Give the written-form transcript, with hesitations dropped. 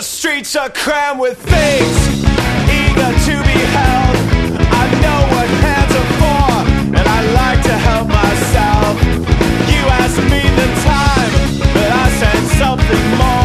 streets are crammed with things eager to be held. I know what hands are for, and I like to help myself. You asked me the time, but I said something more.